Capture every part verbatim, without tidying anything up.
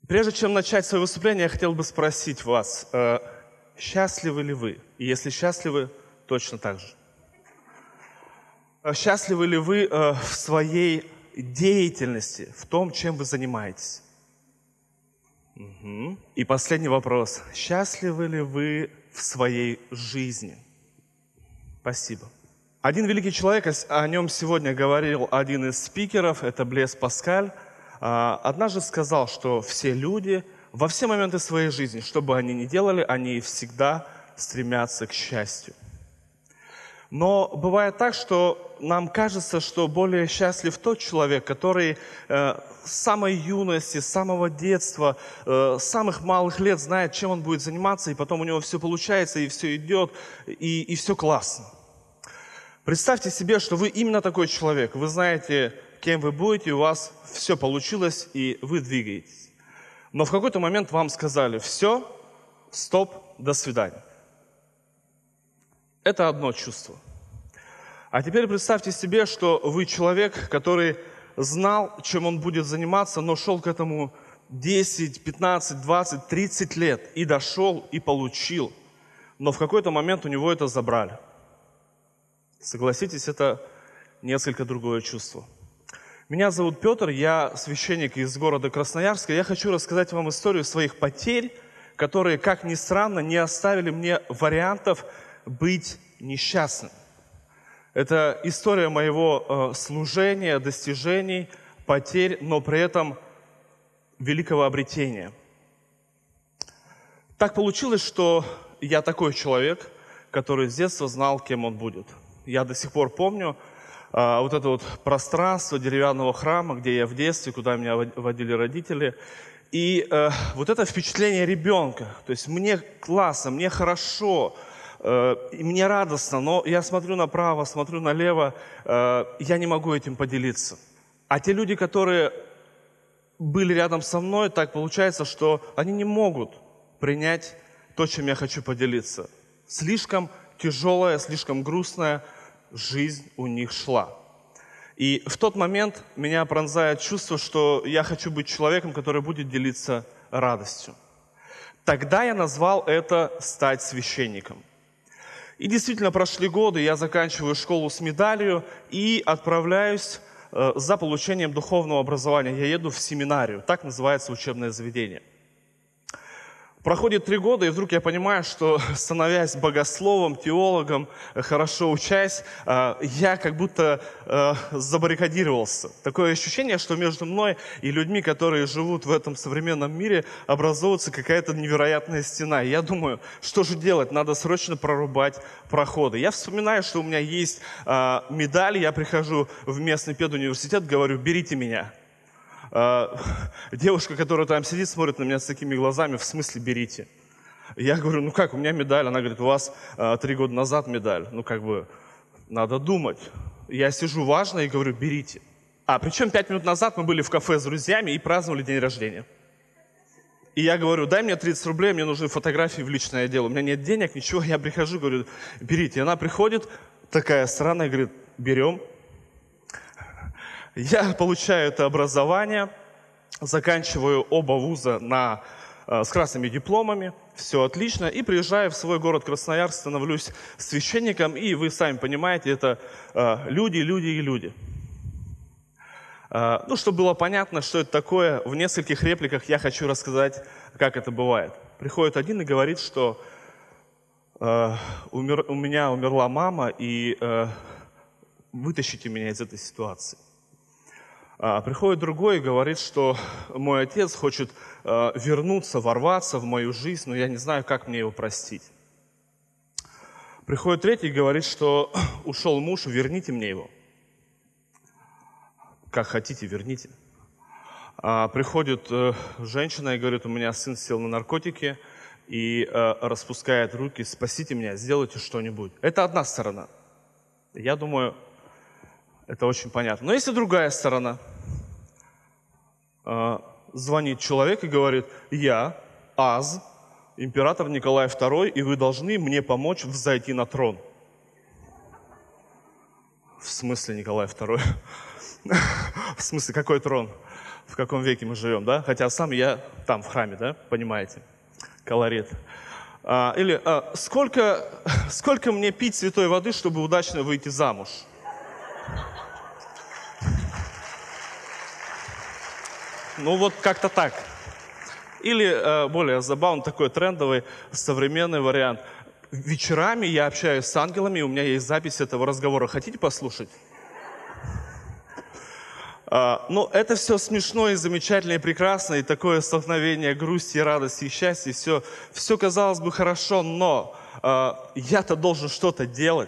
Прежде чем начать свое выступление, я хотел бы спросить вас, э, счастливы ли вы? И если счастливы, точно так же. Э, Счастливы ли вы э, в своей деятельности, в том, чем вы занимаетесь? Мгм. И последний вопрос. Счастливы ли вы в своей жизни? Спасибо. Один великий человек, о нем сегодня говорил один из спикеров, это Блес Паскаль, а, однажды сказал, что все люди во все моменты своей жизни, что бы они ни делали, они всегда стремятся к счастью. Но бывает так, что нам кажется, что более счастлив тот человек, который э, с самой юности, с самого детства, э, с самых малых лет знает, чем он будет заниматься, и потом у него все получается, и все идет, и, и все классно. Представьте себе, что вы именно такой человек. Вы знаете, кем вы будете, у вас все получилось, и вы двигаетесь. Но в какой-то момент вам сказали: все, стоп, до свидания. Это одно чувство. А теперь представьте себе, что вы человек, который знал, чем он будет заниматься, но шел к этому десять, пятнадцать, двадцать, тридцать лет, и дошел, и получил. Но в какой-то момент у него это забрали. Согласитесь, это несколько другое чувство. Меня зовут Петр, я священник из города Красноярска. Я хочу рассказать вам историю своих потерь, которые, как ни странно, не оставили мне вариантов быть несчастным. Это история моего э, служения, достижений, потерь, но при этом великого обретения. Так получилось, что я такой человек, который с детства знал, кем он будет. Я до сих пор помню а, вот это вот пространство деревянного храма, где я в детстве, куда меня водили родители. И а, вот это впечатление ребенка. То есть мне классно, мне хорошо, а, и мне радостно, но я смотрю направо, смотрю налево, а, я не могу этим поделиться. А те люди, которые были рядом со мной, так получается, что они не могут принять то, чем я хочу поделиться. Слишком тяжелая, слишком грустная жизнь у них шла. И в тот момент меня пронзает чувство, что я хочу быть человеком, который будет делиться радостью. Тогда я назвал это «стать священником». И действительно прошли годы, я заканчиваю школу с медалью и отправляюсь э, за получением духовного образования. Я еду в семинарию, так называется учебное заведение. Проходит три года, и вдруг я понимаю, что, становясь богословом, теологом, хорошо учась, я как будто забаррикадировался. Такое ощущение, что между мной и людьми, которые живут в этом современном мире, образовывается какая-то невероятная стена. И я думаю, что же делать? Надо срочно прорубать проходы. Я вспоминаю, что у меня есть медаль, я прихожу в местный педуниверситет, говорю: берите меня. Девушка, которая там сидит, смотрит на меня с такими глазами: в смысле берите? Я говорю: ну как, у меня медаль. Она говорит: у вас а, три года назад медаль. Ну как бы, надо думать. Я сижу важно и говорю: берите. А, причем пять минут назад мы были в кафе с друзьями и праздновали день рождения. И я говорю: дай мне тридцать рублей, мне нужны фотографии в личное дело. У меня нет денег, ничего. Я прихожу, говорю: берите. И она приходит, такая странная, говорит: берем. Я получаю это образование, заканчиваю оба вуза на, с красными дипломами, все отлично, и приезжаю в свой город Красноярск, становлюсь священником, и вы сами понимаете, это люди, люди и люди. Ну, чтобы было понятно, что это такое, в нескольких репликах я хочу рассказать, как это бывает. Приходит один и говорит, что умер, у меня умерла мама, и вытащите меня из этой ситуации. А, приходит другой и говорит, что мой отец хочет а, вернуться, ворваться в мою жизнь, но я не знаю, как мне его простить. Приходит третий и говорит, что ушел муж, верните мне его. Как хотите, верните. А, приходит а, женщина и говорит: у меня сын сел на наркотики и а, распускает руки: спасите меня, сделайте что-нибудь. Это одна сторона. Я думаю, это очень понятно. Но есть и другая сторона. Звонит человек и говорит: я, Аз, император Николай второй, и вы должны мне помочь взойти на трон. В смысле Николай второй? В смысле, какой трон? в каком веке мы живем, да? Хотя сам я там, в храме, да? Понимаете? Колорит. А, или а, сколько, сколько мне пить святой воды, чтобы удачно выйти замуж? Ну вот как-то так. Или э, более забавный, такой трендовый, современный вариант. Вечерами я общаюсь с ангелами, у меня есть запись этого разговора. Хотите послушать? А, ну, это все смешно и замечательно, и прекрасно, и такое столкновение грусти, радости и счастья. Все, все казалось бы хорошо, но а, я-то должен что-то делать.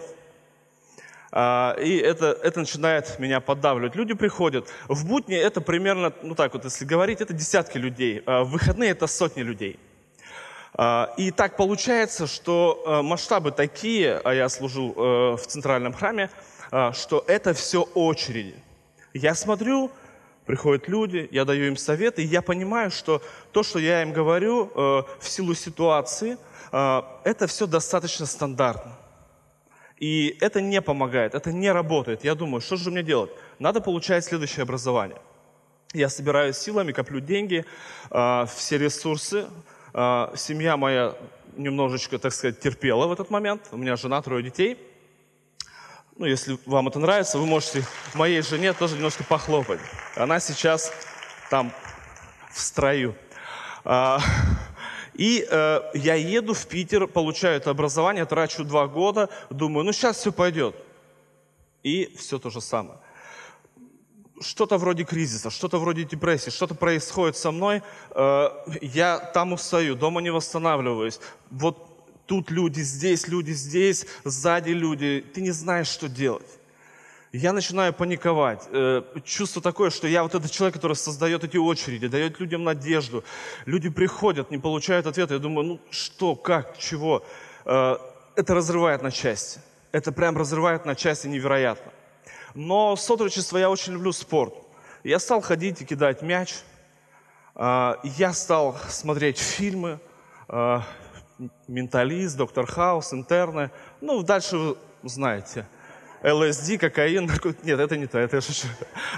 И это, это начинает меня поддавливать. Люди приходят. В будни это примерно, ну так вот, если говорить, это десятки людей. В выходные это сотни людей. И так получается, что масштабы такие, а я служил в центральном храме, что это все очереди. Я смотрю, приходят люди, я даю им советы, и я понимаю, что то, что я им говорю в силу ситуации, это все достаточно стандартно. И это не помогает, это не работает. Я думаю, что же мне делать? Надо получать следующее образование. Я собираюсь силами, коплю деньги, э, все ресурсы. Э, семья моя немножечко, так сказать, терпела в этот момент. У меня жена, трое детей. Ну, если вам это нравится, вы можете моей жене тоже немножко похлопать. Она сейчас там в строю. Э, И э, я еду в Питер, получаю это образование, трачу два года, думаю, ну сейчас все пойдет. И все то же самое. Что-то вроде кризиса, что-то вроде депрессии, что-то происходит со мной, э, я там устаю, дома не восстанавливаюсь. Вот тут люди, здесь люди, здесь, сзади люди, ты не знаешь, что делать. Я начинаю паниковать. Чувство такое, что я вот этот человек, который создает эти очереди, дает людям надежду. Люди приходят, не получают ответа. Я думаю, ну что, как, чего? Это разрывает на части. Это прям разрывает на части невероятно. Но с отрочества я очень люблю спорт. Я стал ходить и кидать мяч. Я стал смотреть фильмы. «Менталист», «Доктор Хаус», «Интерны». Ну, дальше вы знаете. эл эс ди, кокаин. Нет, это не то, это я шучу.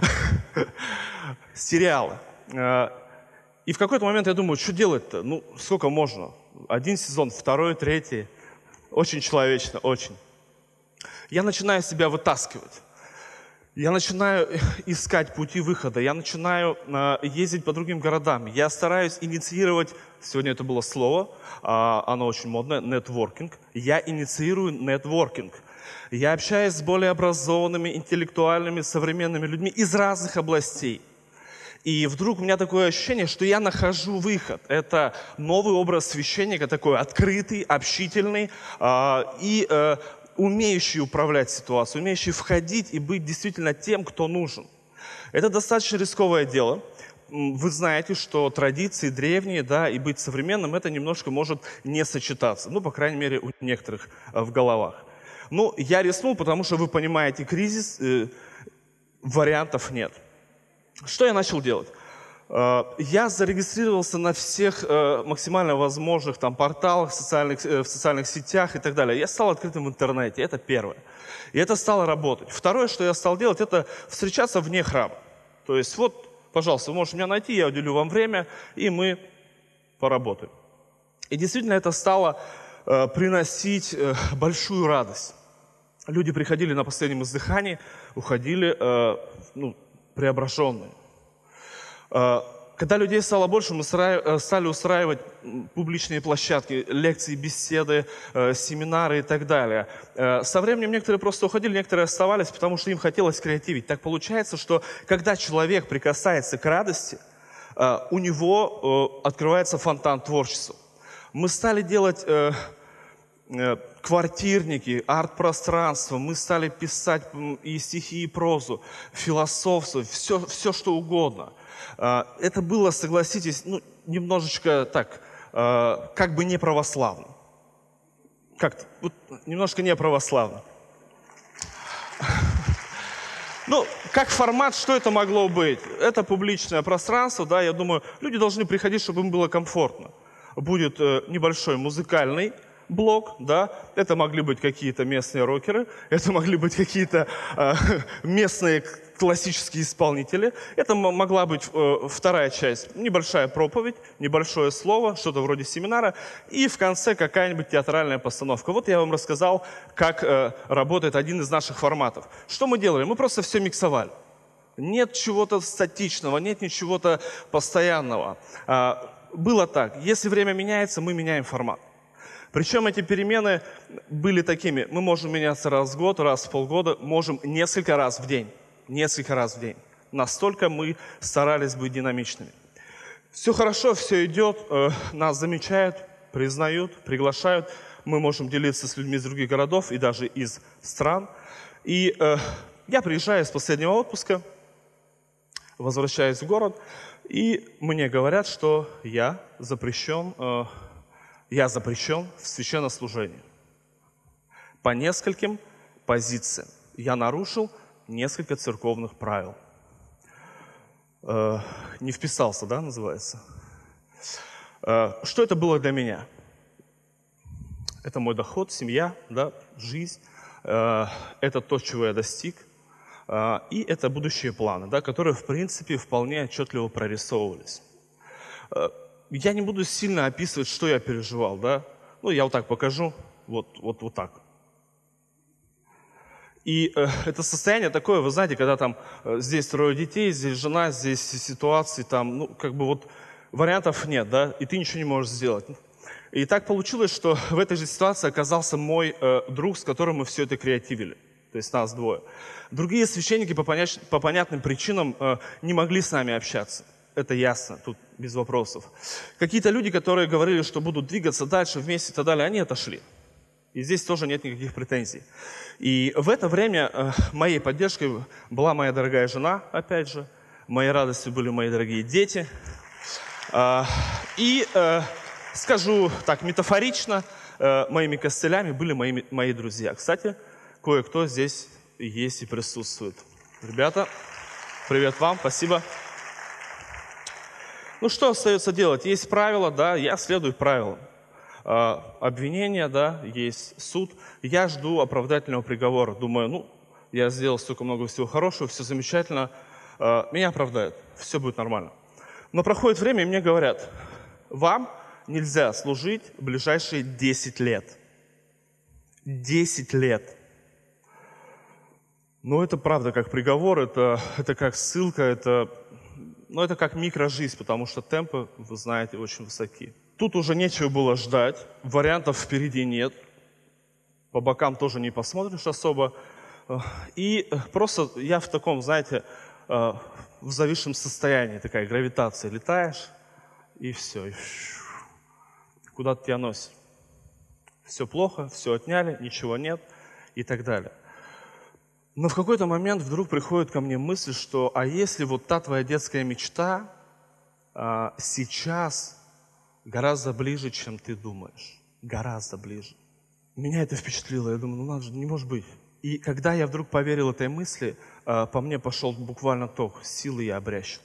Сериалы. И в какой-то момент я думаю, что делать-то? Ну, сколько можно? Один сезон, второй, третий. Очень человечно, очень. Я начинаю себя вытаскивать. Я начинаю искать пути выхода. Я начинаю ездить по другим городам. Я стараюсь инициировать, сегодня это было слово, оно очень модное, нетворкинг. Я инициирую нетворкинг. Я общаюсь с более образованными, интеллектуальными, современными людьми из разных областей. И вдруг у меня такое ощущение, что я нахожу выход. Это новый образ священника, такой открытый, общительный э, и э, умеющий управлять ситуацией, умеющий входить и быть действительно тем, кто нужен. Это достаточно рисковое дело. Вы знаете, что традиции древние, да, и быть современным, это немножко может не сочетаться. Ну, по крайней мере, у некоторых э, в головах. Ну, я рискнул, потому что вы понимаете кризис, э, вариантов нет. Что я начал делать? Э, я зарегистрировался на всех э, максимально возможных там порталах, социальных, э, в социальных сетях и так далее. Я стал открытым в интернете, это первое. И это стало работать. Второе, что я стал делать, это встречаться вне храма. То есть вот, пожалуйста, вы можете меня найти, я уделю вам время, и мы поработаем. И действительно это стало э, приносить э, большую радость. Люди приходили на последнем издыхании, уходили э, ну, преображенные. Э, когда людей стало больше, мы стали устраивать публичные площадки, лекции, беседы, э, семинары и так далее. Э, со временем некоторые просто уходили, некоторые оставались, потому что им хотелось креативить. Так получается, что когда человек прикасается к радости, э, у него э, открывается фонтан творчества. Мы стали делать... Э, квартирники, арт-пространство, мы стали писать и стихи, и прозу, философство, все, все что угодно. Это было, согласитесь, ну, немножечко так, как бы не православно. Как-то, вот, немножко не православно. Ну, как формат, что это могло быть? Это публичное пространство, да, я думаю, люди должны приходить, чтобы им было комфортно. Будет небольшой музыкальный блок, да, это могли быть какие-то местные рокеры, это могли быть какие-то э, местные классические исполнители, это могла быть э, вторая часть, небольшая проповедь, небольшое слово, что-то вроде семинара, и в конце какая-нибудь театральная постановка. Вот я вам рассказал, как э, работает один из наших форматов. Что мы делали? Мы просто все миксовали. Нет чего-то статичного, нет ничего-то постоянного. А, было так, если время меняется, мы меняем формат. Причем эти перемены были такими, мы можем меняться раз в год, раз в полгода, можем несколько раз в день. Несколько раз в день. Настолько мы старались быть динамичными. Все хорошо, все идет, э, нас замечают, признают, приглашают. Мы можем делиться с людьми из других городов и даже из стран. И э, я приезжаю с последнего отпуска, возвращаюсь в город, и мне говорят, что я запрещен, э, я запрещен в священнослужении. По нескольким позициям. Я нарушил несколько церковных правил. Э, не вписался, да, называется? Э, что это было для меня? Это мой доход, семья, да, жизнь. Э, это то, чего я достиг. Э, и это будущие планы, да, которые, в принципе, вполне отчетливо прорисовывались. Э, я не буду сильно описывать, что я переживал, да. Ну, я вот так покажу, вот, вот, вот так. И э, это состояние такое, вы знаете, когда там э, здесь трое детей, здесь жена, здесь ситуации, там, ну, как бы вот вариантов нет, да, и ты ничего не можешь сделать. И так получилось, что в этой же ситуации оказался мой э, друг, с которым мы все это креативили. То есть нас двое. Другие священники по, поня- по понятным причинам э, не могли с нами общаться. Это ясно, тут без вопросов. Какие-то люди, которые говорили, что будут двигаться дальше вместе и так далее, они отошли. И здесь тоже нет никаких претензий. И в это время э, моей поддержкой была моя дорогая жена, опять же. Моей радостью были мои дорогие дети. Э, и, э, скажу так метафорично, э, моими костылями были мои, мои друзья. Кстати, кое-кто здесь есть и присутствует. Ребята, привет вам, спасибо. Ну, что остается делать? Есть правила, да, я следую правилам. Обвинение, да, есть суд. Я жду оправдательного приговора. Думаю, ну, я сделал столько много всего хорошего, все замечательно. Меня оправдают, все будет нормально. Но проходит время, и мне говорят, вам нельзя служить ближайшие десять лет. десять лет. Ну, это правда как приговор, это, это как ссылка, это, ну, это как микрожизнь, потому что темпы, вы знаете, очень высоки. Тут уже нечего было ждать, вариантов впереди нет, по бокам тоже не посмотришь особо. И просто я в таком, знаете, в зависшем состоянии, такая гравитация, летаешь, и все, и куда-то тебя носит. Все плохо, все отняли, ничего нет и так далее. Но в какой-то момент вдруг приходит ко мне мысль, что а если вот та твоя детская мечта а, сейчас гораздо ближе, чем ты думаешь. Гораздо ближе. Меня это впечатлило. Я думаю, ну надо же, не может быть. И когда я вдруг поверил этой мысли, по мне пошел буквально ток, силы я обрящен.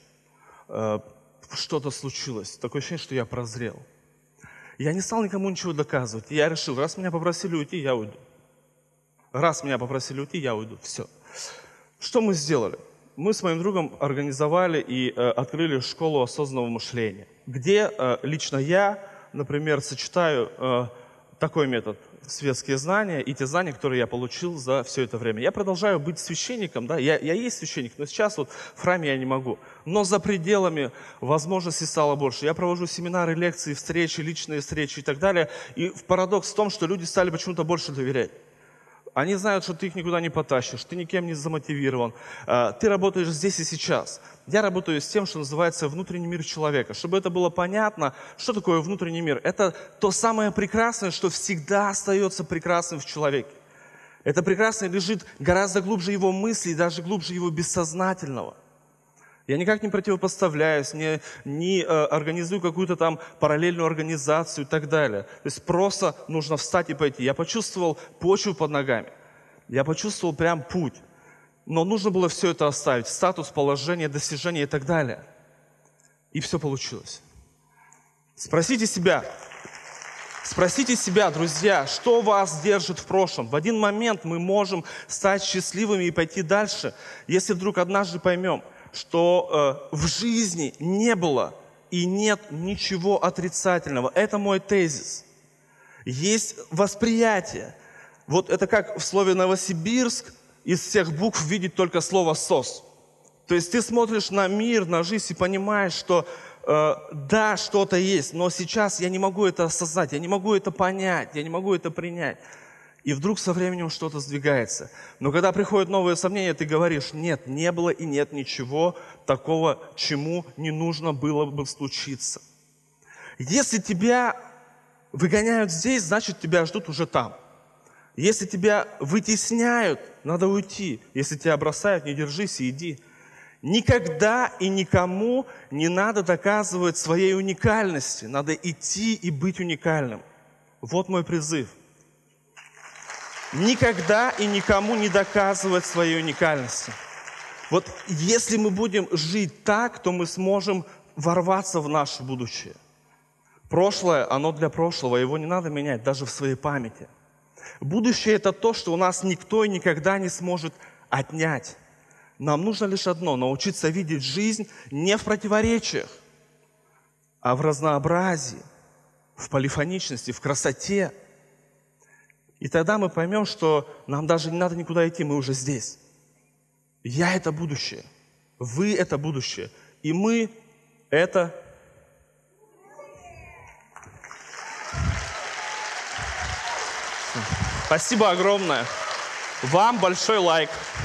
Что-то случилось. Такое ощущение, что я прозрел. Я не стал никому ничего доказывать. Я решил, раз меня попросили уйти, я уйду. Раз меня попросили уйти, я уйду. Все. Что мы сделали? Мы с моим другом организовали и э, открыли школу осознанного мышления, где э, лично я, например, сочетаю э, такой метод – светские знания и те знания, которые я получил за все это время. Я продолжаю быть священником, да, я, я есть священник, но сейчас вот в храме я не могу. Но за пределами возможностей стало больше. Я провожу семинары, лекции, встречи, личные встречи и так далее. И парадокс в том, что люди стали почему-то больше доверять. Они знают, что ты их никуда не потащишь, ты никем не замотивирован, ты работаешь здесь и сейчас. Я работаю с тем, что называется внутренний мир человека. Чтобы это было понятно, что такое внутренний мир? Это то самое прекрасное, что всегда остается прекрасным в человеке. Это прекрасное лежит гораздо глубже его мыслей, даже глубже его бессознательного. Я никак не противопоставляюсь, не, не э, организую какую-то там параллельную организацию и так далее. То есть просто нужно встать и пойти. Я почувствовал почву под ногами. Я почувствовал прям путь. Но нужно было все это оставить. Статус, положение, достижения и так далее. И все получилось. Спросите себя, Спросите себя, друзья, что вас держит в прошлом? В один момент мы можем стать счастливыми и пойти дальше, если вдруг однажды поймем, что э, в жизни не было и нет ничего отрицательного. Это мой тезис. Есть восприятие. Вот это как в слове «Новосибирск» из всех букв видеть только слово «сос». То есть ты смотришь на мир, на жизнь и понимаешь, что э, да, что-то есть, но сейчас я не могу это осознать, я не могу это понять, я не могу это принять. И вдруг со временем что-то сдвигается. Но когда приходят новые сомнения, ты говоришь: нет, не было и нет ничего такого, чему не нужно было бы случиться. Если тебя выгоняют здесь, значит, тебя ждут уже там. Если тебя вытесняют, надо уйти. Если тебя бросают, не держись и иди. Никогда и никому не надо доказывать своей уникальности. Надо идти и быть уникальным. Вот мой призыв. Никогда и никому не доказывать своей уникальности. Вот если мы будем жить так, то мы сможем ворваться в наше будущее. Прошлое, оно для прошлого, его не надо менять даже в своей памяти. Будущее – это то, что у нас никто и никогда не сможет отнять. Нам нужно лишь одно – научиться видеть жизнь не в противоречиях, а в разнообразии, в полифоничности, в красоте. И тогда мы поймем, что нам даже не надо никуда идти, мы уже здесь. Я – это будущее, вы – это будущее, и мы – это… Спасибо огромное. Вам большой лайк.